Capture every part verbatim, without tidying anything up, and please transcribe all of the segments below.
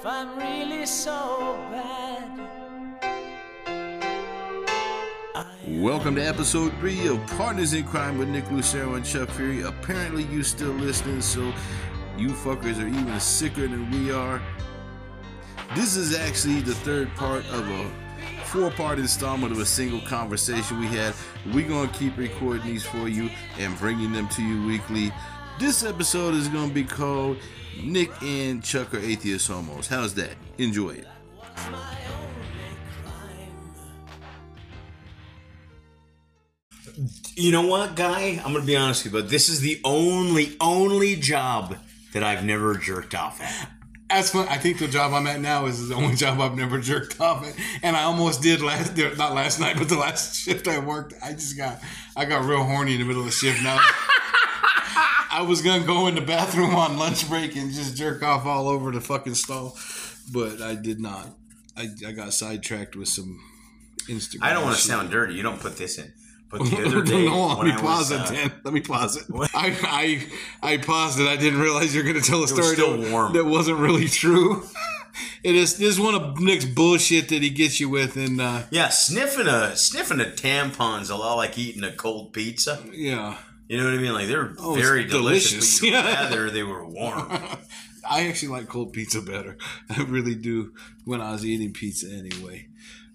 if I'm really so bad. Welcome to episode three of Partners in Crime with Nick Lucero and Chuck Fury. Apparently you still listening, so you fuckers are even sicker than we are. This is actually the third part of a four-part installment of a single conversation we had. We're going to keep recording these for you and bringing them to you weekly. This episode is going to be called Nick and Chuck Are Atheist Homos. How's that? Enjoy it. You know what, guy? I'm going to be honest with you, but this is the only, only job that I've never jerked off at. That's fun. I think the job I'm at now is the only job I've never jerked off at. And I almost did last, not last night, but the last shift I worked. I just got, I got real horny in the middle of the shift now. I was going to go in the bathroom on lunch break and just jerk off all over the fucking stall. But I did not. I, I got sidetracked with some Instagram. I don't want to shit. sound dirty. You don't put this in. But the other day, no, let when me I pause was, it, uh, Dan. Let me pause it. I, I I paused it. I didn't realize you were going to tell a was story still that, warm. that wasn't really true. It is. This is one of Nick's bullshit that he gets you with, and uh, yeah, sniffing a sniffing a tampon's a lot like eating a cold pizza. yeah, You know what I mean? Like they're Oh, very it's delicious. delicious. But you'd Yeah. rather they were warm. I actually like cold pizza better. I really do. When I was eating pizza, anyway.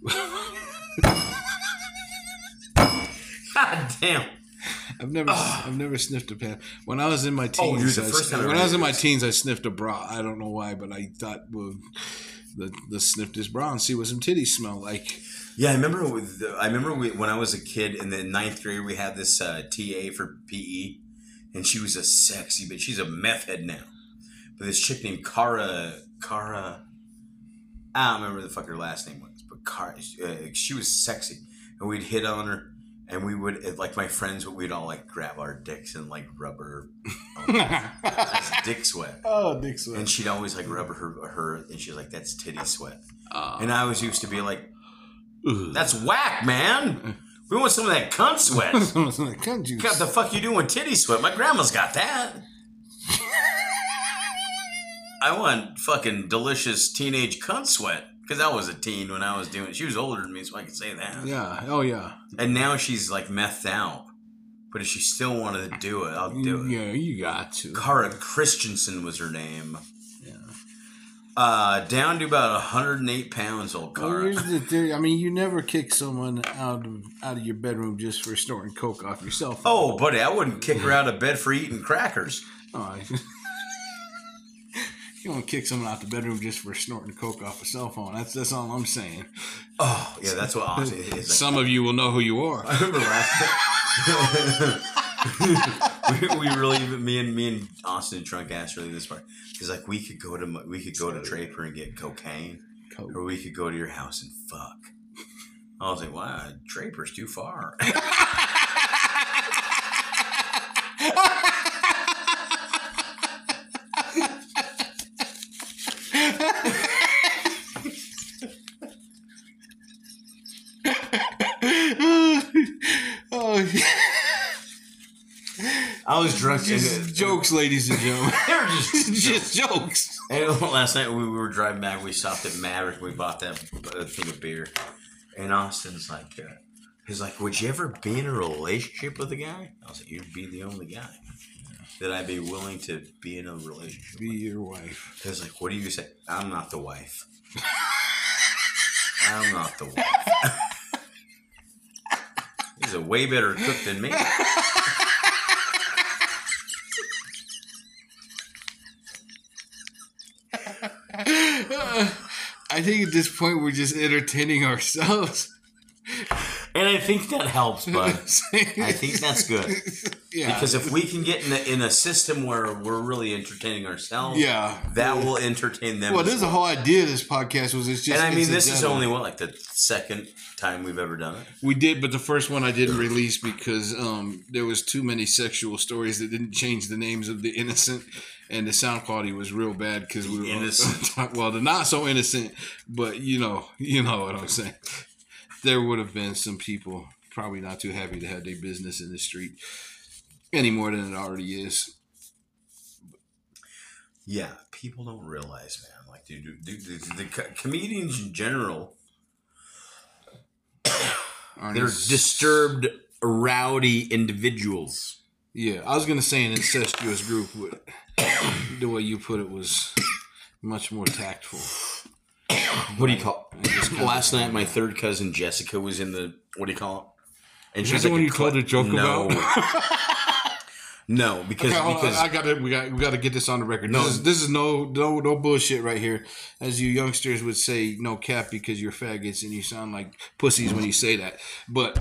God damn. I've never, I've never sniffed a pan. When I was in my teens, Oh, dude, the I, first time I when I was in my realized- teens, I sniffed a bra. I don't know why, but I thought, well, the the sniff this bra and see what some titties smell like. Yeah, I remember. With the, I remember we, when I was a kid in the ninth grade, we had this uh, T A for P E, and she was a sexy bitch. She's a meth head now, but this chick named Cara, Cara, I don't remember the fuck her last name was, but Cara, uh, she was sexy, and we'd hit on her, and we would like my friends, we'd all like grab our dicks and like rub her. That's dick sweat. Oh, dick sweat. And she'd always like rub her, her, and she's like, "That's titty sweat." Uh, And I always used to be like, ugh. "That's whack, man. We want some of that cunt sweat." Cunt juice. What the fuck you doing with titty sweat? My grandma's got that. I want fucking delicious teenage cunt sweat. Because I was a teen when I was doing it. She was older than me, so I can say that. Yeah. Oh, yeah. And now she's like methed out. But if she still wanted to do it, I'll do it. Yeah, you got to. Cara Christensen was her name. Yeah. Uh, down to about one hundred eight pounds, old Well, Cara. here's the theory. I mean, you never kick someone out of out of your bedroom just for snorting coke off yourself. Oh, buddy, I wouldn't kick her out of bed for eating crackers. Oh, I- you don't kick someone out the bedroom just for snorting coke off a cell phone. That's that's all I'm saying. Oh, yeah, that's what honestly it is. Like, Some of you will know who you are. I remember last we, we really me and me and Austin drunk ass really this part because like we could go to we could go to Draper and get cocaine, Coke. or we could go to your house and fuck. I was like, wow, Draper's too far. Oh, I was drunk. just and, jokes, ladies and gentlemen. They were just Just jokes. And last night we were driving back. We stopped at Maverick. We bought that uh, thing of beer. And Austin's like, uh, he's like, would you ever be in a relationship with a guy? I was like, you'd be the only guy that I'd be willing to be in a relationship Be with. your wife. He's like, what do you say? I'm not the wife. I'm not the wife. He's a way better cook than me. I think at this point we're just entertaining ourselves. And I think that helps, bud. I think that's good. Yeah. Because if we can get in a, in a system where we're really entertaining ourselves, Yeah. that will entertain them. Well, as this is the well. whole idea of this podcast was it's just And I mean, this is incidental. only what, like the second time we've ever done it. We did, but the first one I didn't release because um, there was too many sexual stories that didn't change the names of the innocent, and the sound quality was real bad because we were Innocent. well, the not so innocent, but you know, you know what I'm saying. There would have been some people probably not too happy to have their business in the street any more than it already is. Yeah, people don't realize, man. Like dude. The, the, the co- comedians in general, Aren't they're as- disturbed, rowdy individuals. Yeah, I was gonna say an incestuous group. But the way you put it was much more tactful. What do you call I just it? kinda- Last night, my third cousin Jessica was in the. What do you call it? And Is that the one a you told cl- a joke no. about? No, because Okay, hold on, because I got to we got we got to get this on the record. No. This is this is no no no bullshit right here. As you youngsters would say, no cap because you're faggots and you sound like pussies when you say that. But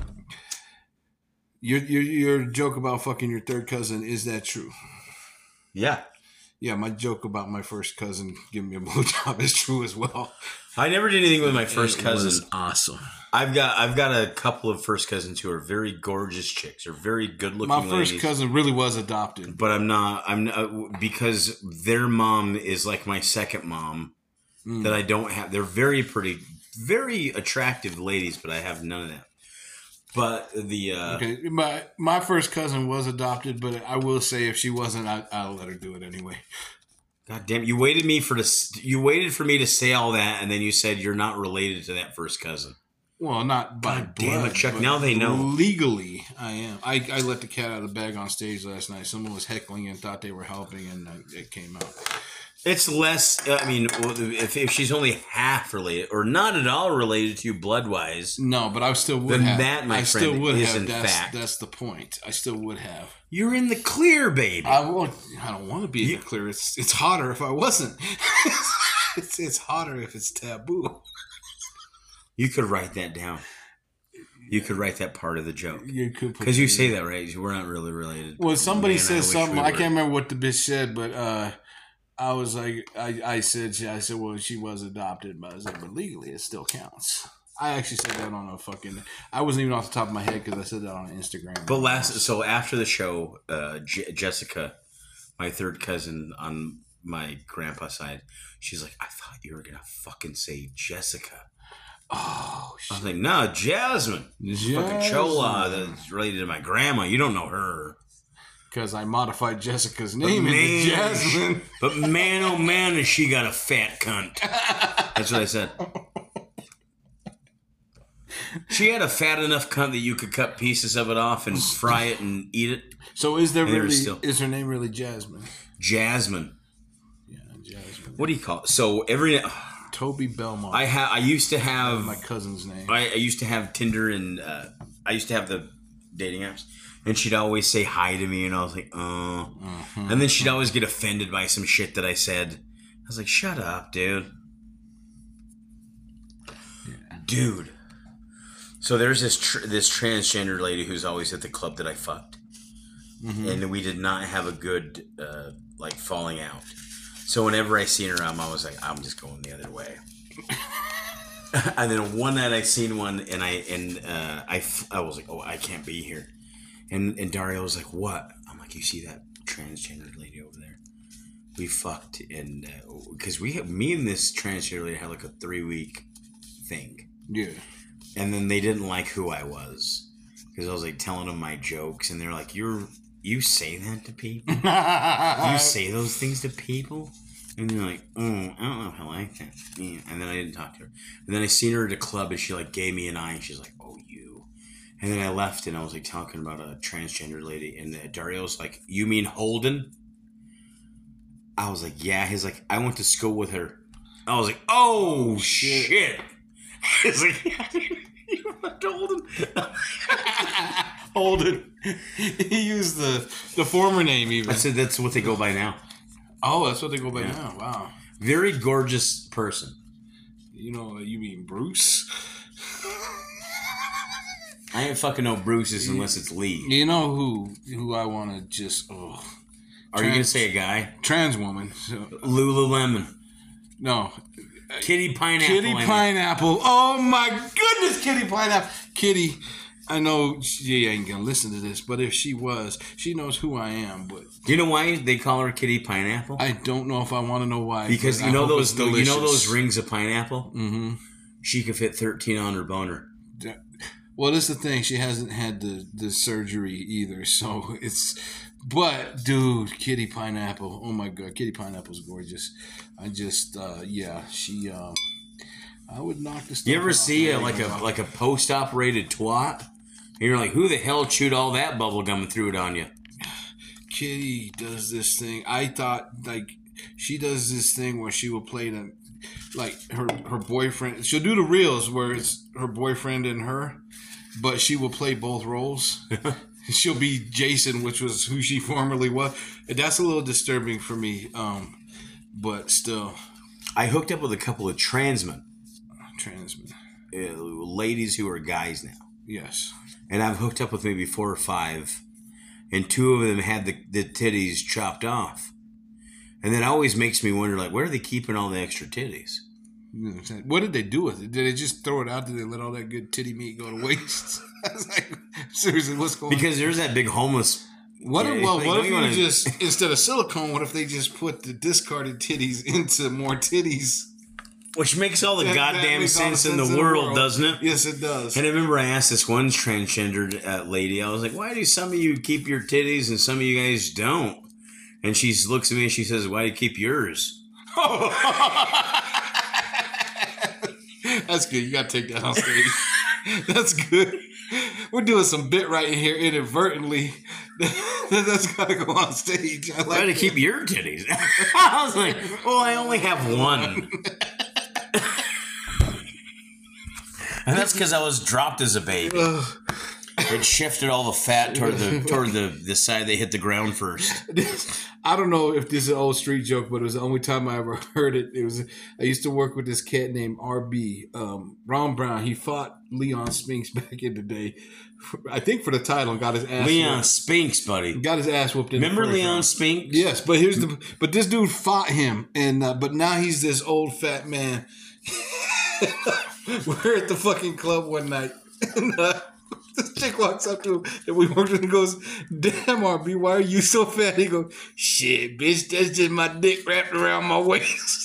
your your your joke about fucking your third cousin, is that true? yeah, Yeah, my joke about my first cousin giving me a blowjob is true as well. I never did anything with my first It cousin. was awesome. I've got I've got a couple of first cousins who are very gorgeous chicks, or very good looking. My first ladies. cousin really was adopted. But I'm not. I'm not, because their mom is like my second mom. Mm. That I don't have. They're very pretty, very attractive ladies, but I have none of that. But the uh, Okay, my my first cousin was adopted, but I will say if she wasn't, I, I'll let her do it anyway. God damn, you waited me for this. You waited for me to say all that, and then you said you're not related to that first cousin. Well, not by God damn it, blood, Chuck, but now they know. Legally, I am. I, I let the cat out of the bag on stage last night. Someone was heckling and thought they were helping, and it came out. It's less. I mean, if, if she's only half related, or not at all related to you blood wise, No, but I still would Then have. that, my I friend, still would is have. in That's, fact. that's the point. I still would have. you're in the clear, baby. I won't. I don't want to be in the clear. It's it's hotter if I wasn't. it's it's hotter if it's taboo. You could write that down. You could write that part of the joke. You could put Because you it- say that, right? We're not really related. Well, somebody Man, I said wish something. we I were. can't remember what the bitch said, but uh, I was like, I, I said, I said, well, she was adopted, but I was like, but legally, it still counts. I actually said that on a fucking. I wasn't even off the top of my head because I said that on Instagram. But last, so after the show, uh, J- Jessica, my third cousin on my grandpa's side, she's like, I thought you were gonna fucking say Jessica. oh I shit, was like, no, Jasmine. Fucking Chola that's related to my grandma. You don't know her. because I modified Jessica's name man, into Jasmine. But man, oh man, has she got a fat cunt. That's what I said. She had a fat enough cunt that you could cut pieces of it off and fry it and eat it. So is there And there really? was still- Is her name really Jasmine? Jasmine. Yeah, Jasmine. What do you call it? So every Toby Belmont. I ha I used to have my cousin's name. I, I used to have Tinder and uh, I used to have the dating apps, and she'd always say hi to me, and I was like, oh, Mhm. and then she'd always get offended by some shit that I said. I was like, shut up, dude, dude. So there's this tr- this transgender lady who's always at the club that I fucked, Mhm. and we did not have a good uh, like falling out. So whenever I seen her, I'm always like, I'm just going the other way. And then one night I seen one, and I and uh, I f- I was like, oh, I can't be here. And and Dario was like, what? I'm like, you see that transgender lady over there? We fucked, and because uh, we have, me and this transgender lady had like a three week thing, Yeah. and then they didn't like who I was because I was like telling them my jokes, and they're like, you're you say that to people? You say those things to people? And they're like, oh, I don't know if I like that. Yeah. And then I didn't talk to her. And then I seen her at a club, and she like gave me an eye, and she's like, oh, you. And then I left, and I was like talking about a transgender lady, and uh, Dario's like, you mean Holden? I was like, yeah. He's like, I went to school with her. I was like, oh, shit. shit. He's like, you went to Holden? Holden. He used the the former name even. I said that's what they go by now. Oh, that's what they go by Yeah. now. Wow. Very gorgeous person. You know, you mean Bruce? I ain't fucking no Bruce's unless it's Lee. You know who who I want to just oh Are you gonna Trans- say a guy? trans woman. So, Lululemon. no, Kitty Pineapple. Kitty I mean. Pineapple. Oh my goodness, Kitty Pineapple. Kitty. I know she ain't gonna listen to this, but if she was, she knows who I am. But Do you know why they call her Kitty Pineapple? I don't know if I want to know why. Because but you I know hope those it's you know delicious. those rings of pineapple? Mm-hmm. She could fit thirteen on her boner. Well, that's the thing. She hasn't had the, the surgery either, so it's But dude, Kitty Pineapple. Oh my god, Kitty Pineapple's gorgeous. I just uh yeah, she um I would knock this stuff You ever off see the a, like a wagon. like a post operated twat? And you're like, who the hell chewed all that bubble gum and threw it on you? Kitty does this thing. I thought like she does this thing where she will play the like her her boyfriend. She'll do the reels where it's her boyfriend and her, but she will play both roles. She'll be Jason, which was who she formerly was. And that's a little disturbing for me. Um, but still, I hooked up with a couple of transmen, transman. uh, ladies who are guys now, Yes. and I've hooked up with maybe four or five, and two of them had the, the titties chopped off, and that always makes me wonder, like, where are they keeping all the extra titties? You know what I'm saying? What did they do with it? Did they just throw it out? Did they let all that good titty meat go to waste? I was like, seriously, what's going on? Because there's that big homeless. What Yeah, if, well, like, what don't if you you wanna- just, instead of silicone, what if they just put the discarded titties into more titties? Which makes all the That- that goddamn makes all the sense in sense the world, doesn't it? Yes, it does. And I remember I asked this one transgendered uh, lady, I was like, why do some of you keep your titties and some of you guys don't? And she looks at me and she says, why do you keep yours? That's good. You got to take that on stage. That's good. We're doing some bit right here inadvertently. That's got to go on stage. I Why do you like keep your titties? I was like, well, I only have one. And that's because I was dropped as a baby. Ugh. It shifted all the fat toward the toward the, the side they hit the ground first. I don't know if this is an old street joke, but it was the only time I ever heard it. It was I used to work with this cat named R B. Um, Ron Brown. He fought Leon Spinks back in the day. I think for the title, and got his ass. Leon whooped. Spinks, buddy. Got his ass whooped. In Remember the first Leon round. Spinks? Yes, but here's the. But this dude fought him, and uh, but now he's this old fat man. We're at the fucking club one night, and uh, this chick walks up to him that we worked with and goes, "Damn, R B, why are you so fat?" He goes, "Shit, bitch, that's just my dick wrapped around my waist."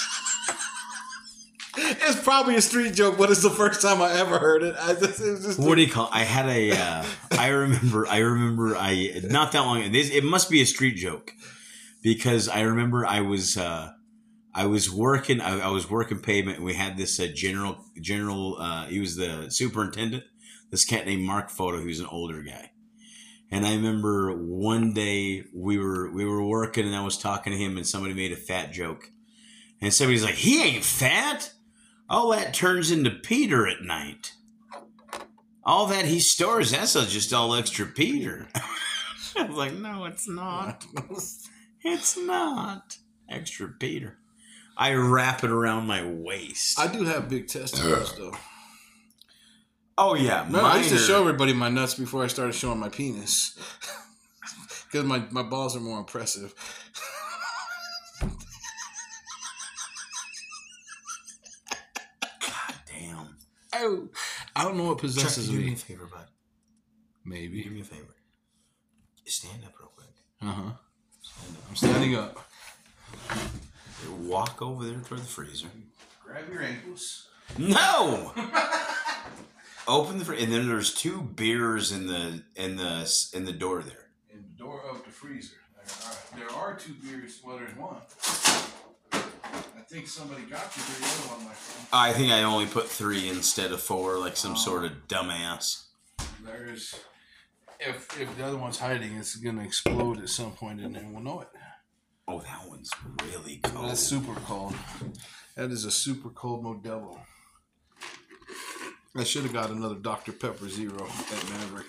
It's probably a street joke, but it's the first time I ever heard it. I just, it was just What do you call? I had a. Uh, I remember. I remember. I not that long. This it must be a street joke, because I remember I was. Uh, I was working. I, I was working pavement, and we had this uh, general. General. Uh, he was the superintendent. This cat named Mark Photo. He was an older guy, and I remember one day we were we were working, and I was talking to him, and somebody made a fat joke, and somebody's like, "He ain't fat. All that turns into Peter at night. All that he stores, that's just all extra Peter." I was like, no, it's not. It's not extra Peter. I wrap it around my waist. I do have big testicles, though. oh, yeah. Remember, I used to mine are- show everybody my nuts before I started showing my penis. Because my, my balls are more impressive. God damn. I, I don't know what Chuck, possesses do me a me. favor, bud. Do Maybe. me a favor. Stand up real quick. Uh-huh. Stand up. I'm standing up. Walk over there toward the freezer. Grab your ankles. No. Open the fr- and then there's two beers in the in the in the door there. In the door of the freezer. All right. There are two beers. Well, there's one. I think somebody got you the other one, my friend. I think I only put three instead of four, like some sort of dumbass. There's... If, if the other one's hiding, it's going to explode at some point, and then we'll know it. Oh, that one's really cold. That's super cold. That is a super cold Modelo. I should have got another Doctor Pepper Zero at Maverick.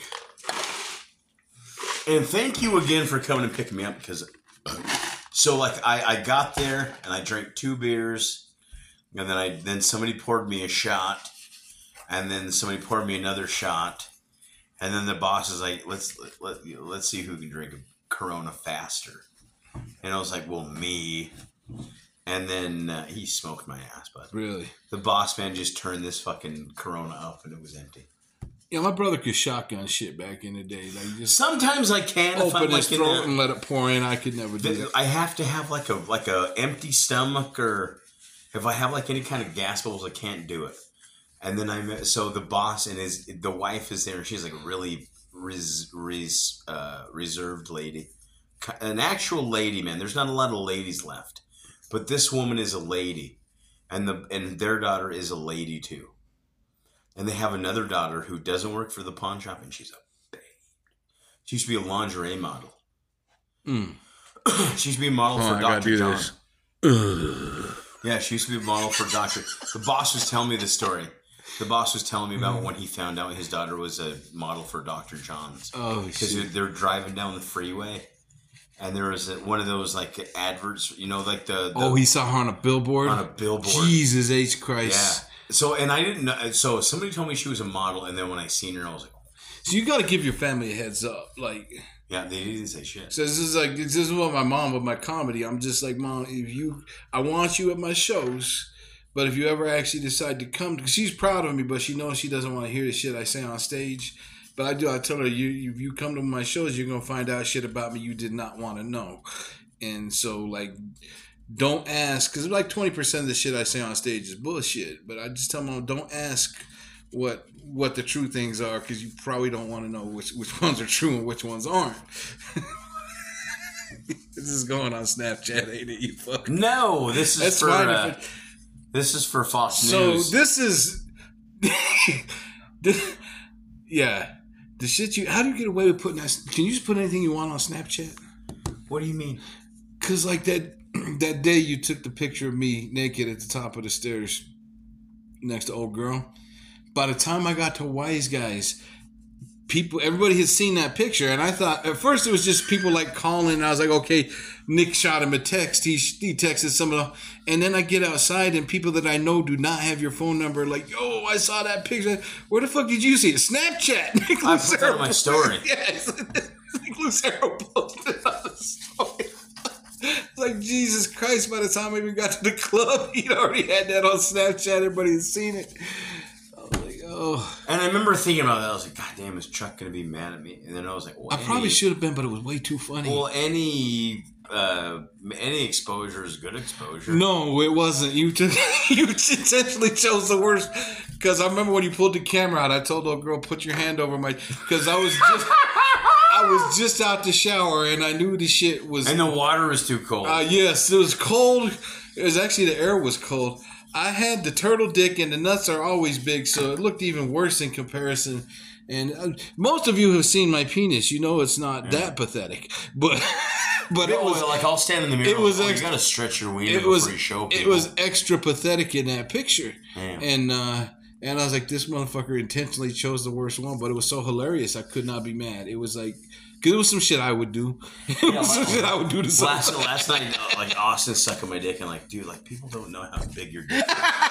And thank you again for coming and picking me up, because so like I, I got there and I drank two beers, and then I then somebody poured me a shot, and then somebody poured me another shot, and then the boss is like, let's let, let, let's see who can drink a Corona faster. And I was like, well, me. And then uh, he smoked my ass, bud. Really? The boss man just turned this fucking Corona up and it was empty. Yeah, my brother could shotgun shit back in the day. Like just Sometimes I can if I'm open his like in throat a, and let it pour in. I could never do th- that. I have to have like a like a empty stomach, or if I have like any kind of gas bubbles, I can't do it. And then I so the boss and his the wife is there, and she's like a really res, res, uh, reserved lady. an actual lady, man. There's not a lot of ladies left, but this woman is a lady, and the and their daughter is a lady too, and they have another daughter who doesn't work for the pawn shop, and she's a babe. She used to be a lingerie model. Mm. She used to be a model oh, for Doctor John. This. Yeah, she used to be a model for Doctor. The boss was telling me the story. The boss was telling me about when he found out his daughter was a model for Doctor John's. Oh, because they're driving down the freeway, and there was a, one of those like adverts, you know, like the, the oh, he saw her on a billboard. On a billboard. Jesus H Christ. Yeah. So and I didn't know. So somebody told me she was a model, and then when I seen her, I was like, so you got to give your family a heads up, like. Yeah, they didn't say shit. So this is like this is what my mom with my comedy. I'm just like, Mom, if you, I want you at my shows. But if you ever actually decide to come, because she's proud of me, but she knows she doesn't want to hear the shit I say on stage. But I do. I tell her, you, if you come to my shows, you're gonna find out shit about me you did not want to know. And so, like, don't ask, because like twenty percent of the shit I say on stage is bullshit. But I just tell them, don't ask what what the true things are, because you probably don't want to know which which ones are true and which ones aren't. This is going on Snapchat, ain't it? You fuck. No, this is That's for. fine Uh, if it, This is for Fox so News. So this is, this, yeah, the shit you. How do you get away with putting that? Can you just put anything you want on Snapchat? What do you mean? Cause like that that day you took the picture of me naked at the top of the stairs next to old girl. By the time I got to Wise Guys, people, everybody had seen that picture, and I thought at first it was just people like calling. And I was like, okay, Nick shot him a text. He he texted some of the, and then I get outside and people that I know do not have your phone number. Like, yo, I saw that picture. Where the fuck did you see it? Snapchat. Nick I put that on my story. Yes, Nick Lucero posted on the story. It's like, Jesus Christ! By the time I even got to the club, he'd already had that on Snapchat. Everybody had seen it. Oh. And I remember thinking about that. I was like, God damn, is Chuck going to be mad at me? And then I was like, well, I any, probably should have been, but it was way too funny. Well, any uh, any exposure is good exposure. No, it wasn't. You took, you intentionally chose the worst. Because I remember when you pulled the camera out, I told the girl, put your hand over my... Because I was just... I was just out the shower, and I knew the shit was... And the water was too cold. Uh, yes, it was cold. It was actually, the air was cold. I had the turtle dick, and the nuts are always big, so it looked even worse in comparison. And uh, most of you have seen my penis. You know it's not yeah. that pathetic, but but it was like I'll stand in the mirror. It was oh, ex- you gotta stretch your wiener it was, before you show people. It was extra pathetic in that picture, Damn. and uh, and I was like, this motherfucker intentionally chose the worst one, but it was so hilarious. I could not be mad. It was like. Cause it was some shit I would do. It Yeah, was some like, shit I would do to someone. Last, last night, like Austin sucking my dick, and like, dude, like people don't know how big your dick is.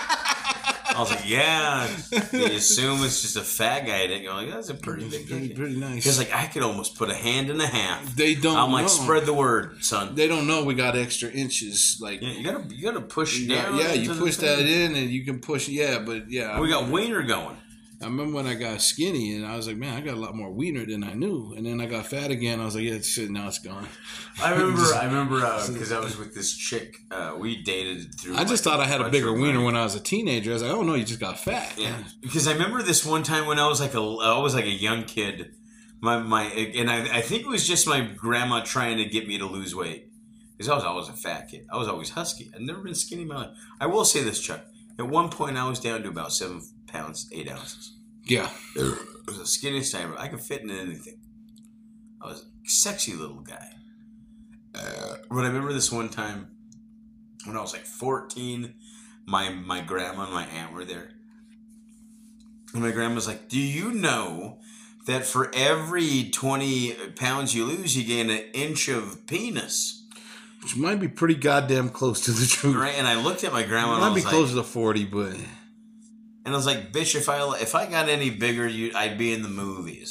I was like, yeah, they assume it's just a fat guy dick. I'm like, that's a pretty big pretty, dick. pretty nice. He's like, I could almost put a hand in a half. They don't. I'm like, know. spread the word, son. They don't know we got extra inches. Like yeah, you gotta, you gotta push you down. got, yeah, you push that in, and you can push. Yeah, but yeah, we I got wiener going. I remember when I got skinny, and I was like, man, I got a lot more wiener than I knew. And then I got fat again. I was like, yeah, shit, now it's gone. I remember, I remember, because uh, I was with this chick. Uh, we dated through. I just like, thought I had a bigger wiener when I was a teenager. I was like, oh no, you just got fat. Yeah, because I remember this one time when I was like a, I was like a young kid. My my, and I, I think it was just my grandma trying to get me to lose weight. Because I was always a fat kid. I was always husky. I'd never been skinny in my life. I will say this, Chuck. At one point, I was down to about seven pounds, eight ounces. Yeah. It was the skinniest time ever. I could fit in anything. I was a sexy little guy. Uh, but I remember this one time when I was like fourteen, my my grandma and my aunt were there. And my grandma was like, do you know that for every twenty pounds you lose, you gain an inch of penis? Which might be pretty goddamn close to the truth. Right? And I looked at my grandma it and might I was be closer like, to forty, but... And I was like, bitch, if I if I got any bigger, you I'd be in the movies.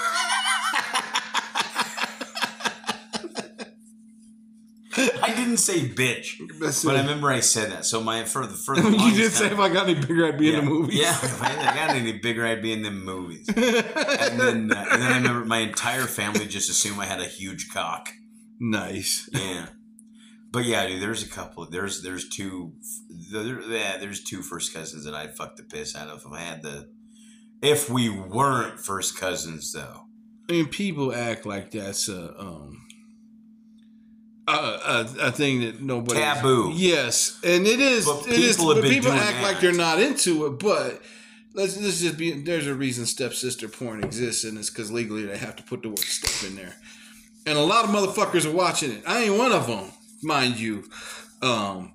I didn't say bitch, but I remember I said that. So my for the for the you did time, say if I got any bigger, I'd be yeah, in the movies. Yeah, if I got any bigger, I'd be in the movies. and then uh, and then I remember my entire family just assumed I had a huge cock. Nice. Yeah. But yeah, dude, there's a couple. There's there's two. There, yeah, there's two first cousins that I'd fuck the piss out of if I had the. If we weren't first cousins, though. I mean, people act like that's a um, Uh, a, a thing that nobody Taboo. Yes, and it is. But it is. people have But been people doing act that. like they're not into it. But let's, let's just be. There's a reason stepsister porn exists, and it's because legally they have to put the word "step" in there. And a lot of motherfuckers are watching it. I ain't one of them, mind you. Um,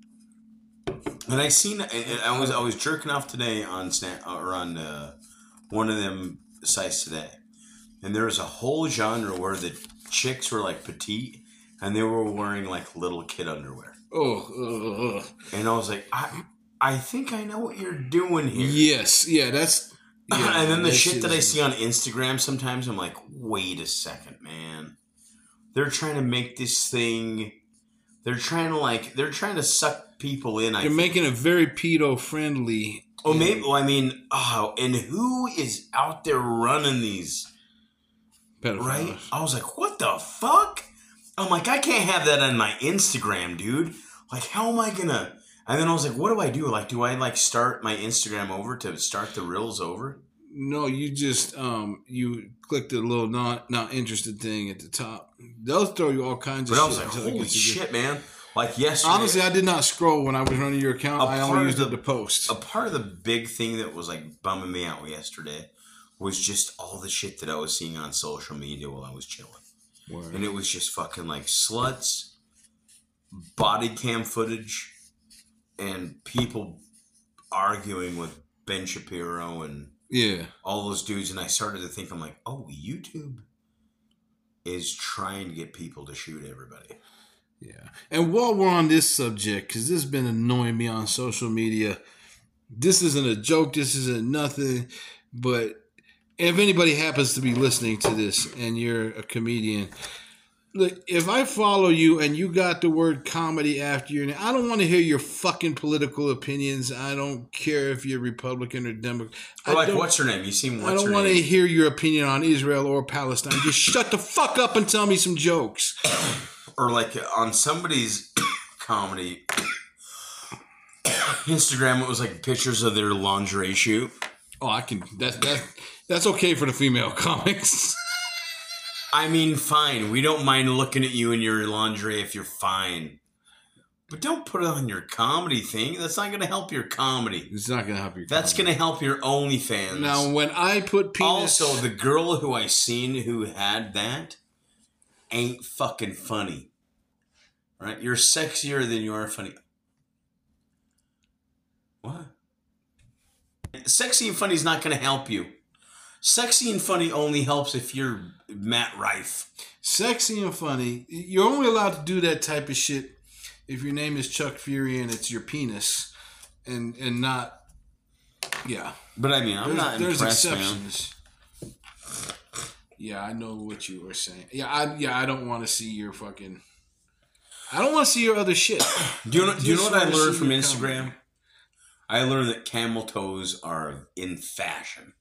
And I seen. and I was I was jerking off today on Snap or on uh, one of them sites today, and there was a whole genre where the chicks were like petite. And they were wearing like little kid underwear. oh, uh, uh, And I was like, I I think I know what you're doing here. yes, yeah, that's. Yeah, and then the that shit that I is- see on Instagram sometimes, I'm like, wait a second, man. They're trying to make this thing. They're trying to like. They're trying to suck people in. I You're think. making it very pedo friendly. Oh, maybe. Well, I mean, oh, and who is out there running these? Pedophiles. Right? I was like, what the fuck? I'm like, I can't have that on my Instagram, dude. Like, how am I gonna? And then I was like, what do I do? Like, do I like start my Instagram over to start the reels over? No, you just um you click the little not not interested thing at the top. They'll throw you all kinds of But I shit. was like, until it holy gets you good. shit, man. Like, yesterday. Honestly, I did not scroll when I was running your account. A I part only of used the- it to post. A part of the big thing that was like bumming me out yesterday was just all the shit that I was seeing on social media while I was chilling. Word. And it was just fucking like sluts, body cam footage, and people arguing with Ben Shapiro and Yeah. all those dudes. And I started to think, I'm like, oh, YouTube is trying to get people to shoot everybody. Yeah. And while we're on this subject, because this has been annoying me on social media, this isn't a joke, this isn't nothing, but if anybody happens to be listening to this and you're a comedian, look, if I follow you and you got the word comedy after your name, I don't want to hear your fucking political opinions. I don't care if you're Republican or Democrat. Or I like, don't- what's her name? You seem what's I don't her want to name? hear your opinion on Israel or Palestine. Just shut the fuck up and tell me some jokes. Or like on somebody's comedy Instagram, it was like pictures of their lingerie shoot. Oh, I can. That's that. That's okay for the female comics. I mean, fine. We don't mind looking at you in your lingerie if you're fine. But don't put it on your comedy thing. That's not going to help your comedy. It's not gonna help your. That's going to help your OnlyFans. Now, when I put penis, Also, the girl who I seen who had that ain't fucking funny. Right? You're sexier than you are funny. What? Sexy and funny is not going to help you. Sexy and funny only helps if you're Matt Rife. sexy and funny, you're only allowed to do that type of shit if your name is Chuck Fury and it's your penis, and and not. Yeah, But I mean, I'm there's, not there's impressed, man. exceptions. Yeah, I know what you were saying. Yeah, I yeah I don't want to see your fucking. I don't want to see your other shit. Do you know? Do you know Just what I wanna learned see from your Instagram? comedy. I learned that camel toes are in fashion.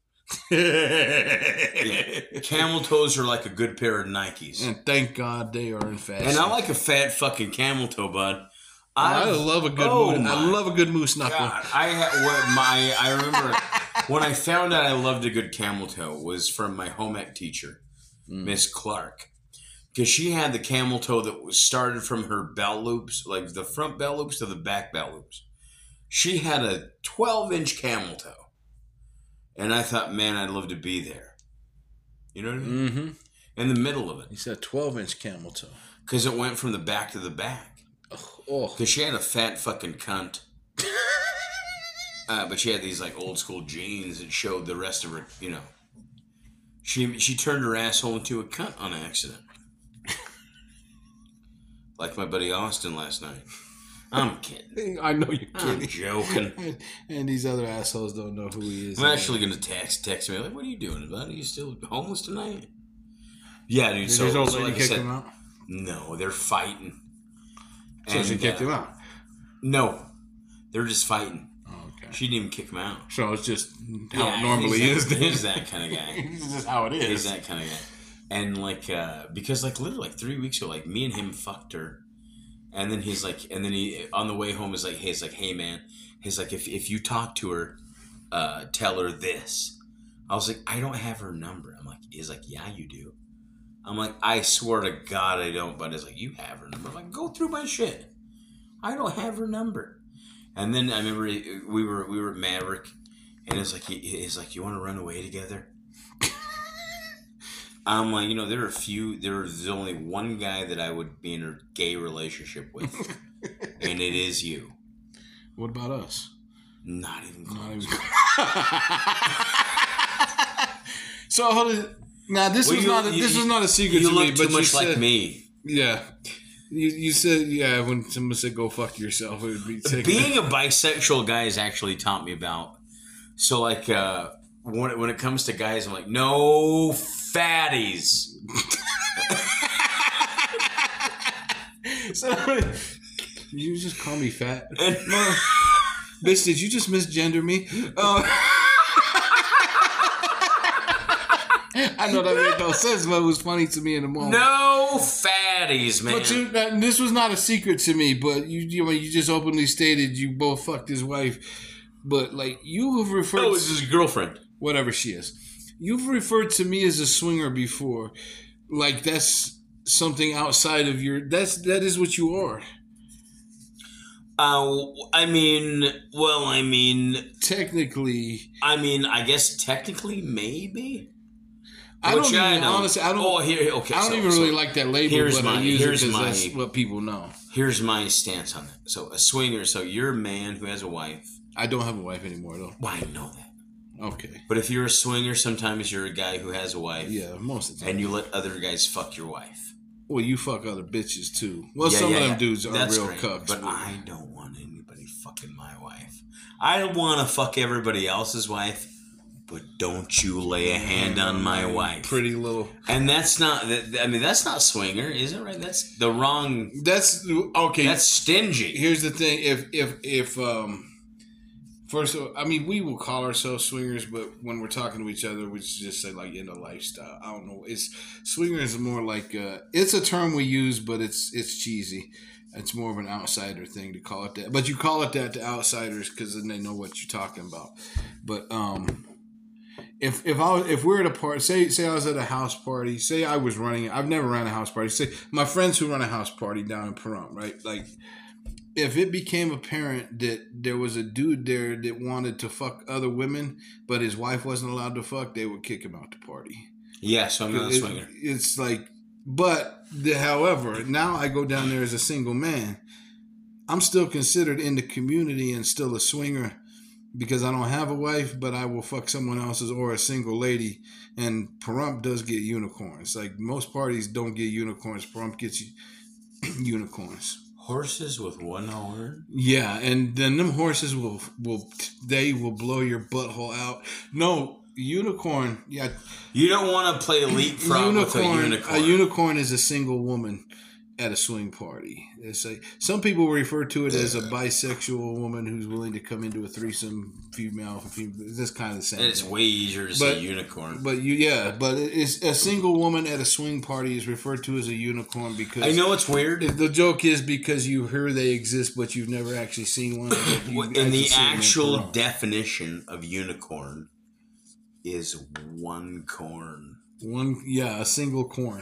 Yeah. Camel toes are like a good pair of Nikes. And thank God they are in fashion. And I like a fat fucking camel toe, bud. I I've- love a good oh moose. I my love a good moose knuckle. God, I had what my I remember when I found out I loved a good camel toe was from my home ec teacher, Miss Clark, because she had the camel toe that was started from her bell loops, like the front bell loops to the back bell loops. She had a twelve inch camel toe, and I thought, man, I'd love to be there. You know what I mean? Mm-hmm. In the middle of it, He said twelve inch camel toe. because it went from the back to the back. Oh, Because she had a fat fucking cunt. uh, but she had these like old school jeans that showed the rest of her, you know. She she turned her asshole into a cunt on accident. Like my buddy Austin last night. I'm kidding. I know you're I'm kidding. joking. And, and these other assholes don't know who he is. I'm actually going to text text me like, what are you doing, bud? Are you still homeless tonight? Yeah, dude. Did So, his old so lady like I kick said, him out? no, they're fighting. So she And, kicked uh, him out. No, they're just fighting. Oh, okay. She didn't even kick him out. So it's just how Yeah, it normally he's is. that, Then. he's that kind of guy. This is how it is. He's that kind of guy. And like, uh, because like literally like three weeks ago, like me and him fucked her. And then he's like, and then he, on the way home is like, hey, he's like, hey man, he's like, if, if you talk to her, uh, tell her this. I was like, I don't have her number. I'm like, he's like, yeah, you do. I'm like, I swear to God I don't. But it's like, you have her number. I'm like, go through my shit. I don't have her number. And then I remember we were we were at Maverick, and it's like he's like, you want to run away together? I'm like, you know, there are a few. There's only one guy that I would be in a gay relationship with, and it is you. What about us? Not even close. Not even close. So hold it. Now this Well, was you- not a, you- this was not a secret You to look me, too but you much said, like me. Yeah, you you said yeah when someone said go fuck yourself, it would be taken. Being a bisexual guy has actually taught me about. So like uh, when it, when it comes to guys, I'm like, no fatties. So, you just call me fat, And, bitch. Did you just misgender me? Uh, I know that made no sense, but it was funny to me in the moment. no fatties, man. But you, that, this was not a secret to me. But you, you, know, you just openly stated you both fucked his wife. But like you have referred, oh, it's his girlfriend. whatever she is, you've referred to me as a swinger before. Like that's something outside of your. That's that is what you are. Uh, I mean, well, I mean, Technically, I mean, I guess technically, maybe. I don't Which even I don't- honestly. I don't. Oh, here, okay. I don't so- even so really like that label, here's but my- I use here's it because my- that's what people know. Here's my stance on that. So, a swinger. So, you're a man who has a wife. I don't have a wife anymore, though. Well, I know that. Okay. But if you're a swinger, sometimes you're a guy who has a wife. Yeah, most of the time. And you let other guys fuck your wife. Well, you fuck other bitches too. Well, Yeah, some yeah, of them yeah. dudes are That's real great. cucks. But I don't want anybody fucking my wife. I want to fuck everybody else's wife, but don't you lay a hand on my wife. Pretty little. And that's not. that- I mean, that's not swinger, is it? Right? That's the wrong. That's okay. That's stingy. Here's the thing: if if if um, first of all, I mean, we will call ourselves swingers, but when we're talking to each other, we just say like in a lifestyle. I don't know. It's swinger is more like uh, it's a term we use, but it's it's cheesy. It's more of an outsider thing to call it that. But you call it that to outsiders because then they know what you're talking about. But um, if if I was, if we're at a party, say say I was at a house party, say I was running. I've never ran a house party. Say my friends who run a house party down in Pahrump, right? Like, if it became apparent that there was a dude there that wanted to fuck other women, but his wife wasn't allowed to fuck, they would kick him out the party. Yeah, so I'm not a It- swinger. It's like, but the, however, now I go down there as a single man. I'm still considered in the community and still a swinger because I don't have a wife, but I will fuck someone else's or a single lady. And Pahrump does get unicorns. Like most parties don't get unicorns. Pahrump gets unicorns. Horses with one horn. Yeah, and then them horses will will they will blow your butthole out. No, unicorn. Yeah, You don't want to play leapfrog with a unicorn. unicorn. A unicorn is a single woman at a swing party. It's like some people refer to it as a bisexual woman who's willing to come into a threesome, female, female. This kind of the same. and it's thing. way easier to But- say unicorn. But you, yeah, but it's a single woman at a swing party is referred to as a unicorn because I know it's weird. the joke is because you hear they exist, but you've never actually seen one. but you've And actually the seen them in actual Pahrump. definition of unicorn is one corn. One, yeah, a single corn.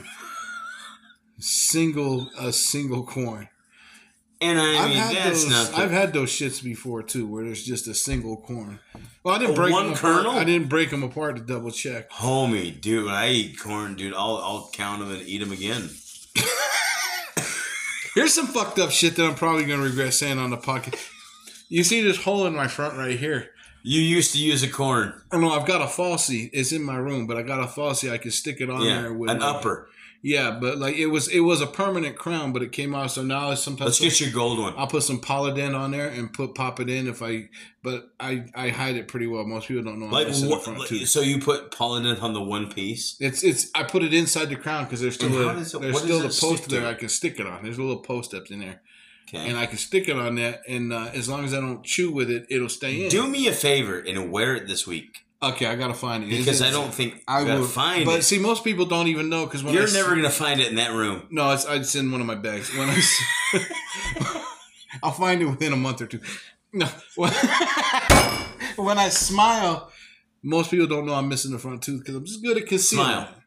Single, a single corn. And I I've mean, had that's those. not. The, I've had those shits before too, where there's just a single corn. Well, I didn't break One them apart. kernel? I didn't break them apart to double check. Homie, dude, I eat corn, dude. I'll I'll count them and eat them again. Here's some fucked up shit that I'm probably gonna regret saying on the podcast. You see this hole in my front right here? You used to use a corn. I know I've got a falsie. It's in my room, but I got a falsie. I can stick it on Yeah, there with an like- upper. Yeah, but like it was, it was a permanent crown, but it came off. So now it's sometimes Let's get your gold one. I'll put some Polydent on there and put pop it in if I. But I I hide it pretty well. Most people don't know. I'm Like, missing the what, front like, tooth. so you put pollen on the one piece? It's it's I put it inside the crown because there's still And a, how does it- there's what still the does it post stick there to? I can stick it on. There's a little post up in there, Okay. and I can stick it on that. And uh, as long as I don't chew with it, it'll stay in. Do me a favor and wear it this week. Okay, I gotta find it Because It's- I don't think I you gotta will find But it. see, most people don't even know because when You're I s- never going to find it in that room. No, it's it's in one of my bags. When I s- I'll find it within a month or two. No, when, when I smile, most people don't know I'm missing the front tooth because I'm just good at concealing. Smile. it.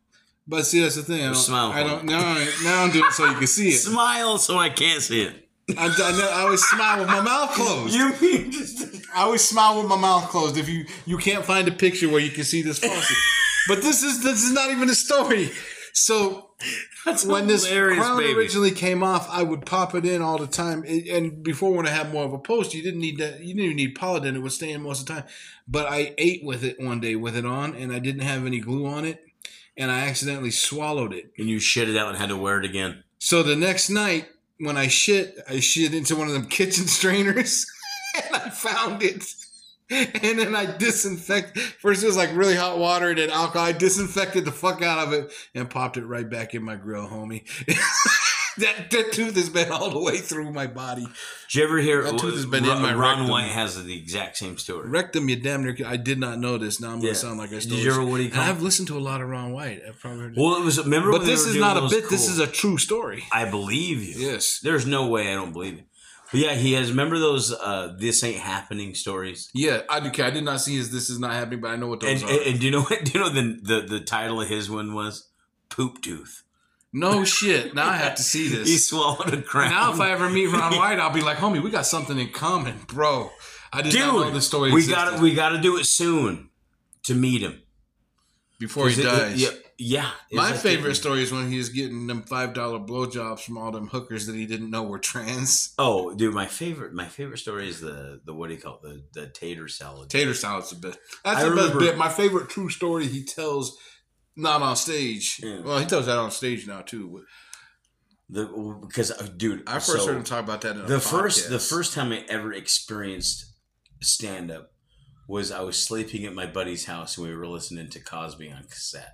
But see, that's the thing. I don't, Smile. I don't now. I, now I'm doing it so you can see it. Smile so I can't see it. I, I, I always smile with my mouth closed. You mean just... I always smile with my mouth closed. If you you can't find a picture where you can see this faucet, but this is this is not even a story. So That's when this crown baby. originally came off, I would pop it in all the time. It, and before, when I had more of a post, you didn't need that. You didn't even need Polident. It would stay in most of the time. But I ate with it one day with it on, and I didn't have any glue on it, and I accidentally swallowed it. And you shit it out and had to wear it again. So the next night, when I shit, I shit into one of them kitchen strainers, and I found it. And then I disinfect. First, it was like really hot water and then alcohol. I disinfected the fuck out of it and popped it right back in my grill, homie. that, that tooth has been all the way through my body. Did you ever hear? That tooth has been Ron, in my Ron rectum. White has the exact same story. Rectum, you damn near. I did not know this. Now I'm Yeah. going to sound like I stole Did you ever? What do you And call? I've listened to a lot of Ron White. I've probably heard Well, it was. Remember, But when they this were is doing not a those bit. This cool- is a true story. I believe you. Yes. There's no way I don't believe it. But yeah, he has. Remember those uh, "This Ain't Happening" stories? Yeah, I, okay, I did not see his This Is Not Happening, but I know what those And, are. and, and do you know what? Do you know the, the the title of his one was "Poop Tooth"? No shit. Now I have to see this. He swallowed a crown. Now, if I ever meet Ron White, I'll be like, "Homie, we got something in common, bro." I did not know Dude, the story. we existed got we got to do it soon to meet him before he It- it- dies. yeah, yeah. It's My like- favorite story is when he was getting them five dollar blowjobs from all them hookers that he didn't know were trans. Oh, dude, my favorite my favorite story is the the what do you call it? the the tater salad. Tater salad's the best. That's I the best remember- bit. My favorite true story he tells, not on stage. Yeah. Well, he tells that on stage now too. The because uh, dude, I first so heard him talk about that in a the first podcast. the first time I ever experienced stand up was I was sleeping at my buddy's house and we were listening to Cosby on cassette.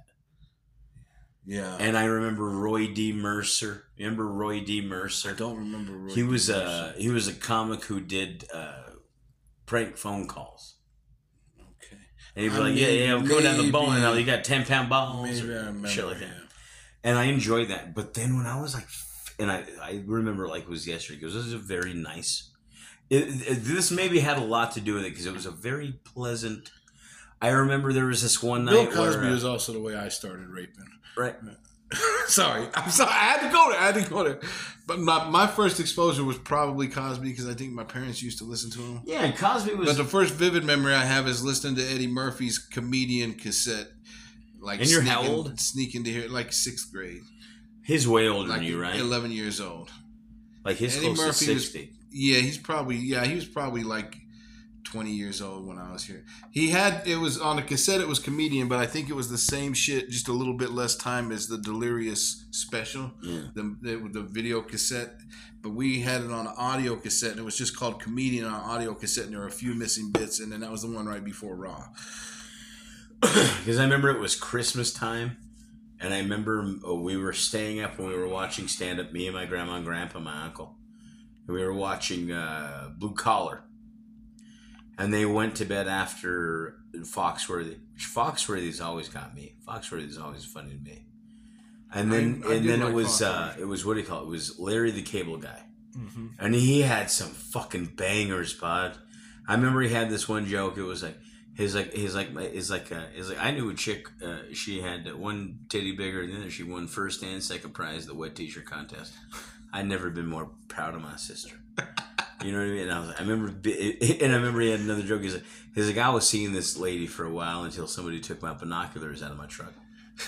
Yeah, And I remember Roy D. Mercer. Remember Roy D. Mercer? I don't remember. Roy He was Mercer. a he was a comic who did uh, prank phone calls. Okay. And he'd be I like, "Yeah, yeah, I'm going down the bowling maybe- alley. You got ten pound balls, Maybe I or remember. shit like that." yeah. And I enjoyed that. But then when I was like, and I I remember like it was yesterday because this was a very nice. It, it, this maybe had a lot to do with it because it was a very pleasant. I remember there was this one Bill night Cosby where, uh, was also the way I started raping. right. sorry, I'm sorry. I had to go there. I had to go there. But my, my first exposure was probably Cosby because I think my parents used to listen to him. Yeah, and Cosby was. But the first vivid memory I have is listening to Eddie Murphy's comedian cassette. Like And you're sneaking, how old? Sneaking to hear like sixth grade, He's way older like than you, right? eleven years old. Like he's Eddie close Murphy to was- sixty. Yeah, he's probably yeah he was probably like twenty years old when I was here. He had it was on a cassette. It was comedian, but I think it was the same shit, just a little bit less time as the Delirious special, Yeah. the, the the video cassette. But we had it on an audio cassette, and it was just called Comedian on audio cassette, and there were a few missing bits, and then that was the one right before Raw. Because I remember it was Christmas time, and I remember uh, we were staying up when we were watching stand up. Me and my grandma and grandpa, my uncle, and we were watching uh, Blue Collar. And they went to bed after Foxworthy. Which Foxworthy's always got me. Foxworthy's always funny to me. And then I- I and do then it like was uh, Foxworthy. it was what do you call it? It was Larry the Cable Guy, Mm-hmm. and he had some fucking bangers, bud. I remember he had this one joke. It was like his like his like his like uh, his like I knew a chick. Uh, she had one titty bigger than the other. She won first and second prize at the wet t-shirt contest. I'd never been more proud of my sister. You know what I mean? And I was like, I remember, bi- and I remember he had another joke. He's like, he's like, I was seeing this lady for a while until somebody took my binoculars out of my truck.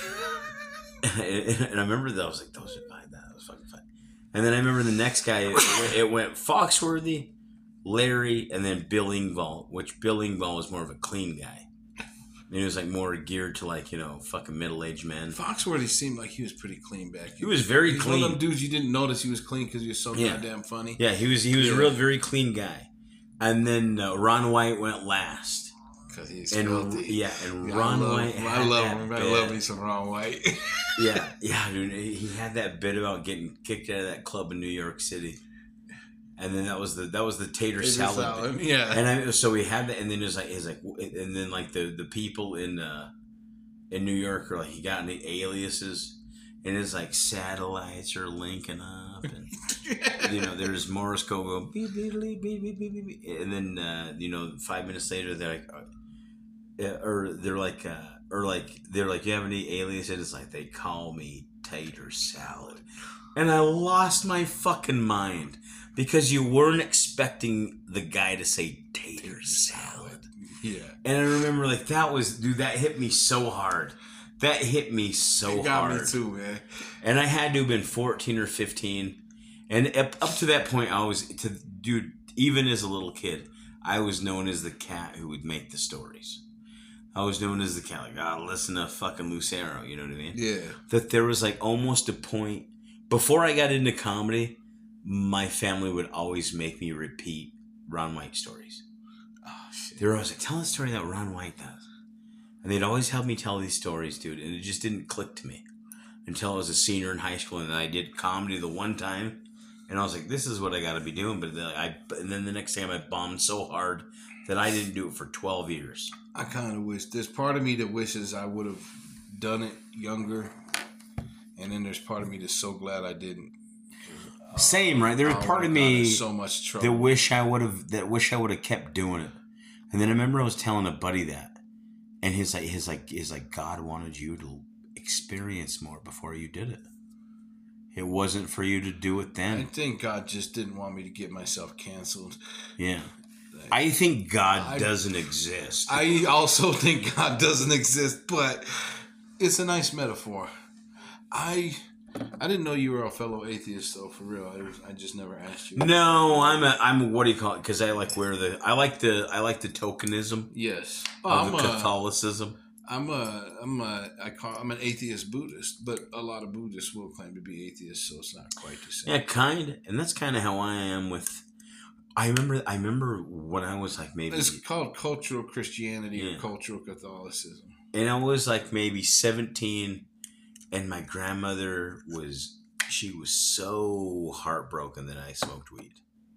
and, and I remember that I was like, those are fine. That was fucking fine. And then I remember the next guy. It, went- it went Foxworthy, Larry, and then Bill Engvall. Which Bill Engvall was more of a clean guy. And he was like more geared to like you know fucking middle aged men. Foxworthy seemed like he was pretty clean back. He was very He's clean. one of them dudes you didn't notice he was clean because he was so Yeah. goddamn funny. Yeah, he was he was Yeah. a real very clean guy. And then uh, Ron White went last. Because he's And filthy. yeah, and Yeah, Ron I love, White. I had love that him. I bit. love me some Ron White. Yeah, yeah, dude. He had that bit about getting kicked out of that club in New York City, and then that was the that was the tater Tater salad. salad, bit. yeah. And I so we had that, and then it was like it's like, and then like the the people in uh in New York are like he got any aliases, and it's like satellites are linking up, and you know there's Morse code go beep beep beep beep beep beep, beep. And then uh, you know five minutes later they're like. uh, or they're like, uh, or like they're like, you have any alias? And it's like they call me Tater Salad, and I lost my fucking mind because you weren't expecting the guy to say Tater Salad. Yeah. And I remember like that was dude that hit me so hard. That hit me so It got hard. me too, man. And I had to have been fourteen or fifteen. And up, up to that point, I was, to dude, even as a little kid, I was known as the cat who would make the stories. I was known as the cat, like, ah, listen to fucking Lucero, you know what I mean? Yeah. That there was like almost a point, before I got into comedy, my family would always make me repeat Ron White stories. Oh, shit. They were always like, tell a story that Ron White does. And they'd always help me tell these stories, dude. And it just didn't click to me until I was a senior in high school. And I did comedy the one time. And I was like, this is what I got to be doing. But then, I, and then the next time I bombed so hard that I didn't do it for twelve years. I kind of wish. There's part of me that wishes I would have done it younger. And then there's part of me that's so glad I didn't. Uh, Same, right? There was I part of would've gotten in me so much trouble. that wish I would have, that wish I would have kept doing it. And then I remember I was telling a buddy that. And his like his like his like God wanted you to experience more before you did it. It wasn't for you to do it I then. think God just didn't want me to get myself canceled. Yeah. I think God I- doesn't exist. I also think God doesn't exist, but it's a nice metaphor. I I didn't know you were a fellow atheist, though. For real, I, was, I just never asked you. No, I'm a I'm what do you call it? Because I like where the I like the I like the tokenism Yes, oh, of I'm the a, Catholicism. I'm a I'm a I call I'm an atheist Buddhist, but a lot of Buddhists will claim to be atheists, so it's not quite the same. Yeah, kind, and that's kind of how I am with. I remember I remember when I was like maybe, It's called cultural Christianity Yeah. or cultural Catholicism. and I was like maybe seventeen, and my grandmother was she was so heartbroken that I smoked weed.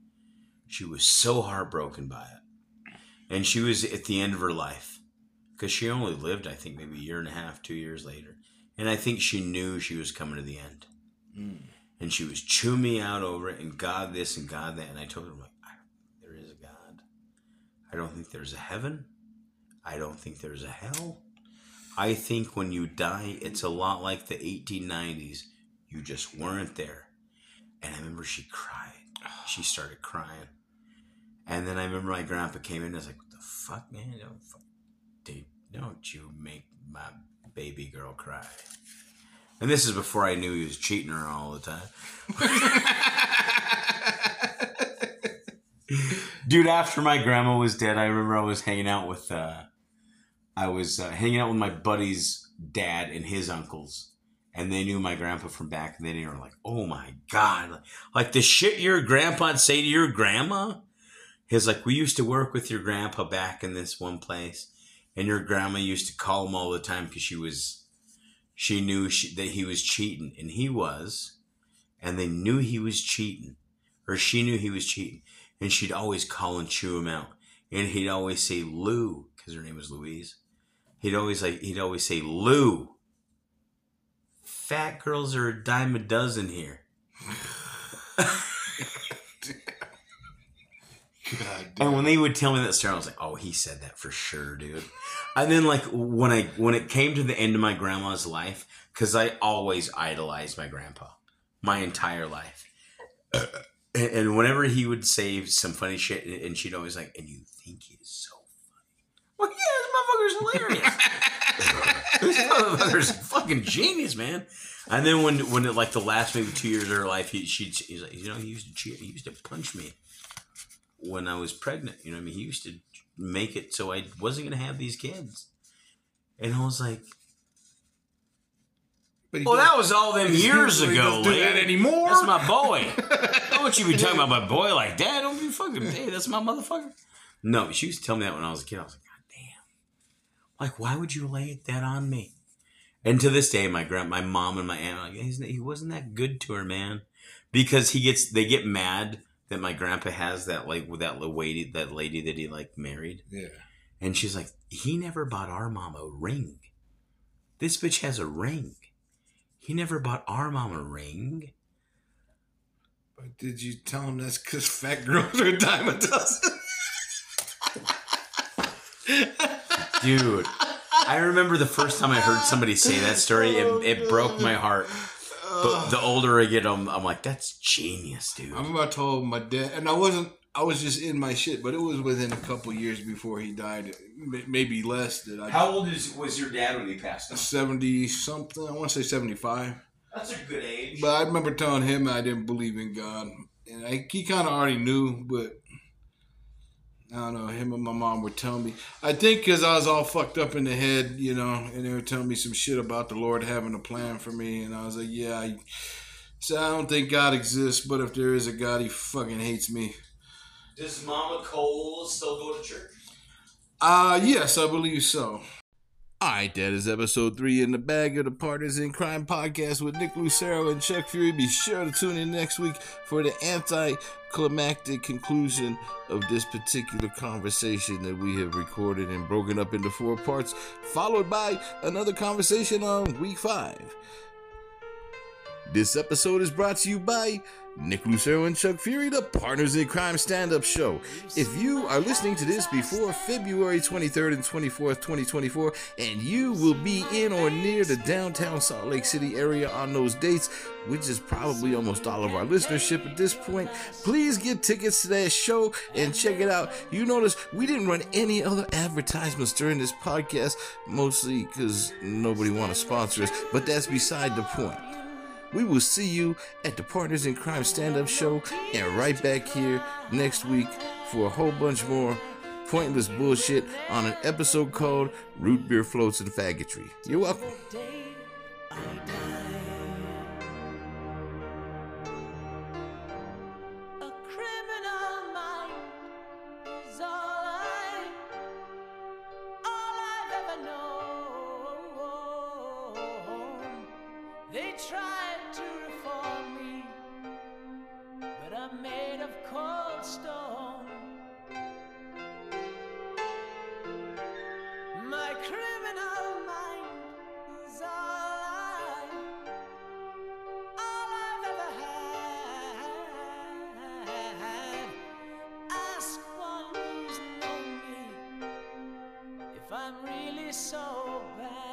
She was so heartbroken by it, and she was at the end of her life. Because she only lived, I think, maybe a year and a half, two years later. And I think she knew she was coming to the end. Mm. And she was chewing me out over it, and God this and God that. And I told her, I'm like, I don't think there is a God. I don't think there's a heaven. I don't think there's a hell. I think when you die, it's a lot like the eighteen nineties. You just weren't there. And I remember she cried. She started crying. And then I remember my grandpa came in and I was like, what the fuck, man? Don't fuck. Dude, don't you make my baby girl cry. And this is before I knew he was cheating her all the time. Dude, after my grandma was dead, I remember I was hanging out with, uh, I was uh, hanging out with my buddy's dad and his uncles. And they knew my grandpa from back then. And they were like, oh my God. Like the shit your grandpa'd say to your grandma? He's like, we used to work with your grandpa back in this one place. And your grandma used to call him all the time because she was, she knew she, that he was cheating. And he was. And they knew he was cheating. Or she knew he was cheating. And she'd always call and chew him out. And he'd always say, Lou, because her name was Louise. He'd always like, he'd always say, Lou, fat girls are a dime a dozen here. God And when they would tell me that story, I was like, oh, he said that for sure, dude. And then like when I when it came to the end of my grandma's life, because I always idolized my grandpa my entire life. And, and whenever he would say some funny shit, and she'd always like, and you think he's so funny. Well, yeah, this motherfucker's hilarious. This motherfucker's a fucking genius, man. And then when when it, like the last maybe two years of her life, he she'd he's like, you know, he used to cheat, he used to punch me when I was pregnant. You know what I mean? He used to make it so I wasn't going to have these kids. And I was like, But he well, does- that was all them years he ago, doesn't do that lady. anymore. That's my boy. Don't you be talking about my boy like that. Don't be fucking, hey, that's my motherfucker. No, she used to tell me that when I was a kid. I was like, God damn. Like, why would you lay that on me? And to this day, my grand, my mom and my aunt are like, He's, he wasn't that good to her, man. Because he gets, they get mad that my grandpa has that, like, with that lady, that lady that he, like, married. Yeah. And she's like, he never bought our mom a ring. This bitch has a ring. He never bought our mom a ring. But did you tell him that's because fat girls are a dime a dozen? Dude, I remember the first time I heard somebody say that story, it, it broke my heart. But the older I get, I'm, I'm like, that's genius, dude. I remember I told my dad, and I wasn't, I was just in my shit, but it was within a couple years before he died, maybe less. That I How old is, was your dad when he passed? seventy something. I want to say seventy-five. That's a good age. But I remember telling him I didn't believe in God, and I, he kind of already knew, but I don't know. Him and my mom were telling me. I think because I was all fucked up in the head, you know, and they were telling me some shit about the Lord having a plan for me, and I was like, yeah. I, so I don't think God exists, but if there is a God, he fucking hates me. Does Mama Cole still go to church? Uh, yes, I believe so. Alright, that is episode three in the bag of the Partners in Crime podcast with Nick Lucero and Chuck Fury. Be sure to tune in next week for the anticlimactic conclusion of this particular conversation that we have recorded and broken up into four parts, followed by another conversation on week five. This episode is brought to you by Nick Lucero and Chuck Fury, the Partners in Crime stand-up show. If you are listening to this before February twenty-third and twenty-fourth, twenty twenty-four, and you will be in or near the downtown Salt Lake City area on those dates, which is probably almost all of our listenership at this point, please get tickets to that show and check it out. You notice we didn't run any other advertisements during this podcast, mostly because nobody wanted to sponsor us, but that's beside the point. We will see you at the Partners in Crime stand-up show and right back here next week for a whole bunch more pointless bullshit on an episode called Root Beer Floats and Faggotry. You're welcome. They tried to reform me, but I'm made of cold stone. My criminal mind is all I, all I've ever had. Ask one who's known me if I'm really so bad.